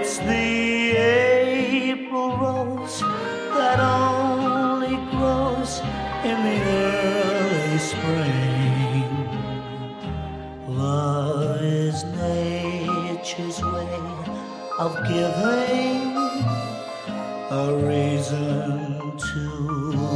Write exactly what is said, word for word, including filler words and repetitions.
It's the April rose that only grows in the early spring. Love is nature's way of giving a reason to